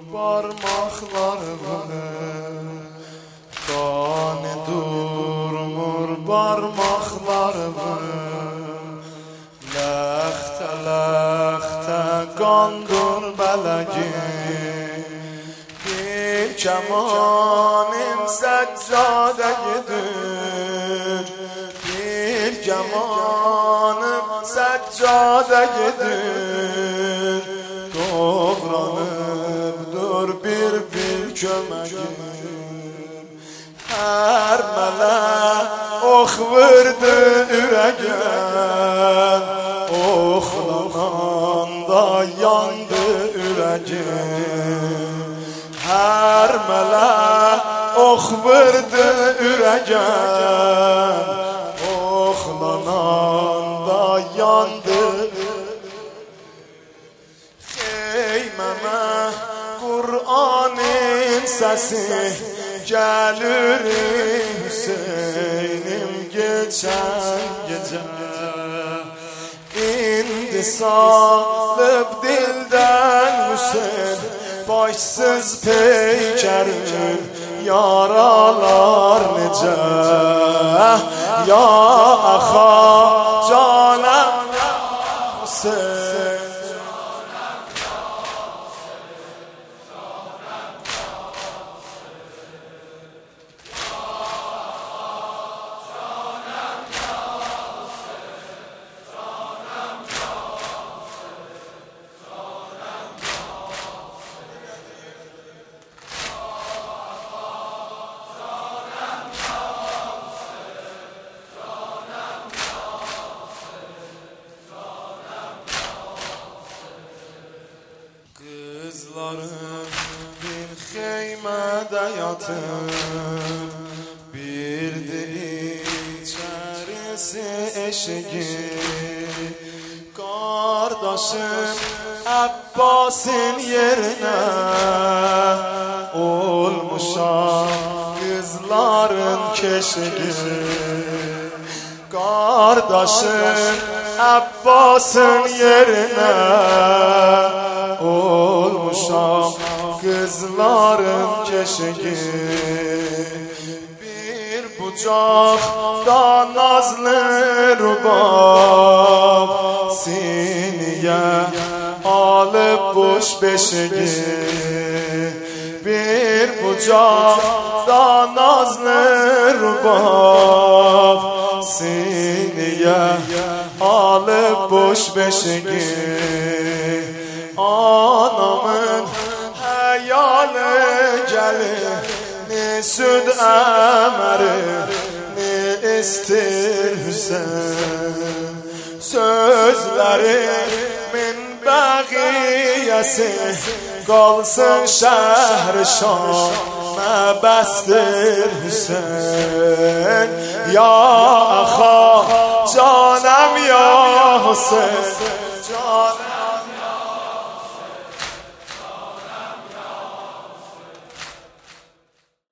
Parmaklarını tane durmur parmaklarını Ləhte ləhte qandur bələgi Bir kemanim səccadəgidir Bir kemanim səccadəgidir Doğranıbdır bir köməyim Hər mələk ox vurdu ürəgən Oxlananda yandı ürəgim Hər mələk ox vurdu ürəgən Oxlananda yandı Xeyməmə Kur'an'ın sesi gelir Hüseyin'im geçen gece İndi salıp dilden Hüseyin Başsız peykerim yaralar nece Ya axa canım Hüseyin Kızlarım bir xeymede yatır Bir de içerisi eşiği Kardeşim Abbas'ın yerine Olmuşam kızların keşiği Kardeşim Abbas'ın yerine Olmuşam kızların keşiği Bir bucakta nazlı rubab Sineye alıp boş beşiği Bir bucakta nazlı rubab Sineye alıp boş beşiği Anamın hayali gelir Ne süt emeri Ne istir Hüseyin Sözlerimin bəğiyəsi Qalsın şəhri Şam Məbəsdir Hüseyin Ya axa canım ya Hüseyin Canım